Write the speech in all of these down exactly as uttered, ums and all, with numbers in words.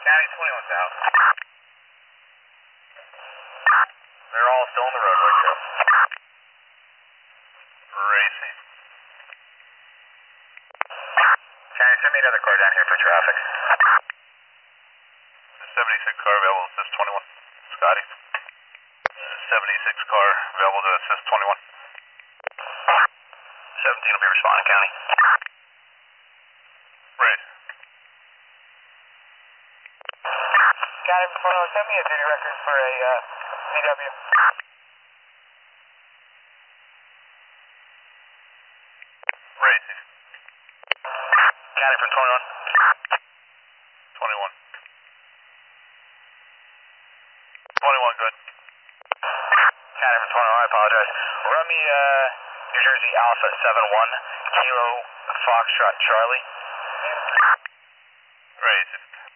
County twenty-one south. They're all still on the roadway, Joe. Racing. County, send me another car down here for traffic. seventy-six car available to assist twenty-one. Scotty. seventy-six car available to assist twenty-one. seventeen will be responding, County. Right. County twenty-one, send me a duty record for a uh, V W. Right. County from twenty-one. twenty-one. twenty-one, good. County from twenty-one, I apologize. Run me uh, New Jersey Alpha seven one, Kilo Foxtrot Charlie. Right.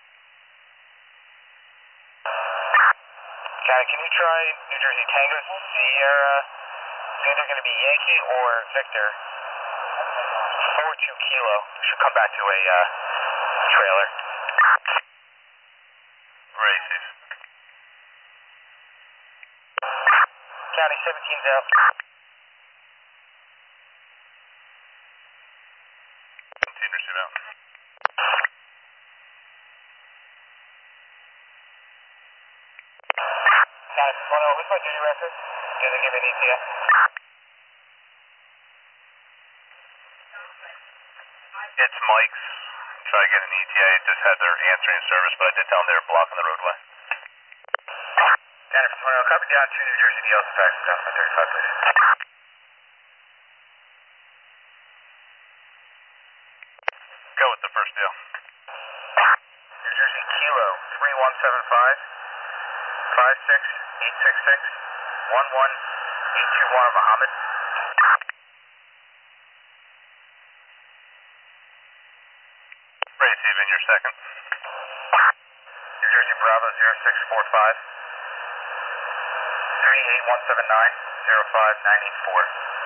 County, can you try New Jersey Tango Sierra? It's either going to be Yankee or Victor. four two Kilo. Should come back to a uh, trailer. Racist. County seventeen's out. seventeen receive out. County twenty-one, what's my duty record? Did they give an E T A? It's Mike's. Try to get an E T A. It just had their answering service, but I did tell them they were blocking the roadway. County twenty-one, copy down to New Jersey D L to fax down to thirty-five, please. Go with the first deal. New Jersey Kilo three one seven five, five six eight six six, one one eight two one Mohammed. Receiving your second. New Jersey Bravo zero six four five, three eight one seven nine, zero five nine eight four.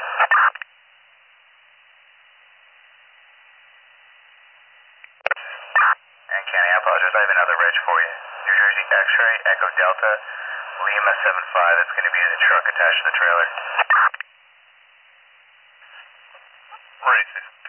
And County, I apologize, I have another reg for you. New Jersey X-Ray Echo Delta Lima seven five, that's going to be the truck attached to the trailer. Racist.